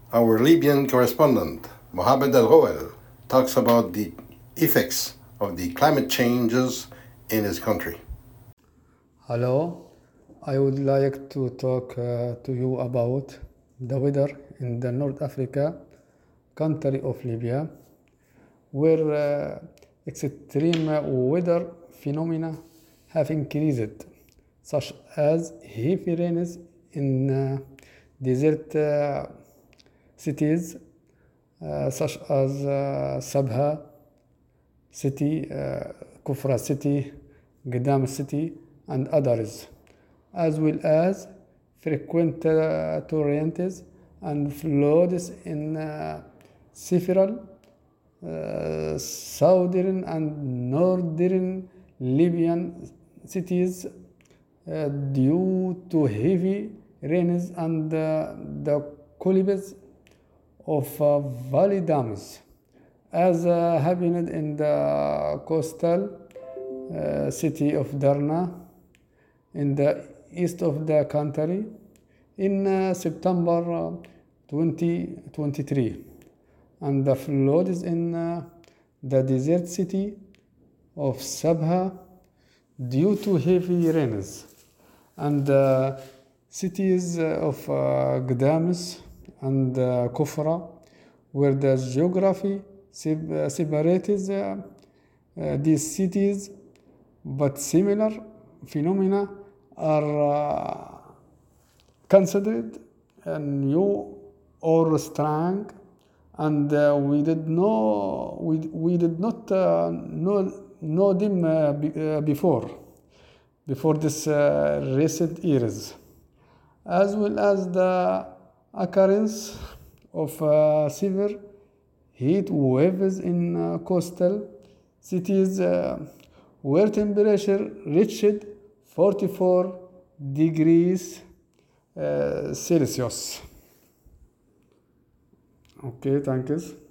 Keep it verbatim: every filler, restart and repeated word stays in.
Our Libyan correspondent, Mohamed Al Rouel, talks about the effects of the climate changes in his country. Hello, I would like to talk uh, to you about the weather in the North Africa country of Libya, where uh, extreme weather phenomena have increased, such as heavy rains in uh, desert uh, cities uh, such as uh, Sabha city, uh, Kufra city, Gdam city, and others, as well as frequent uh, torrents and floods in uh, several uh, southern and northern Libyan cities uh, due to heavy rains and uh, the collapse of uh, valley dams, as uh, happened in the coastal uh, city of Darna in the east of the country in uh, September uh, twenty twenty-three, and the floods in uh, the desert city of Sabha due to heavy rains, and the cities of uh, Gdamis and uh, Kufra, where the geography separates uh, uh, these cities, but similar phenomena are uh, considered uh, new or strong, and uh, we did know we, we did not uh, know know them uh, be, uh, before before this uh, recent years, as well as the occurrence of uh, severe heat waves in uh, coastal cities uh, where temperature reached forty-four degrees uh, Celsius. Okay, thank you.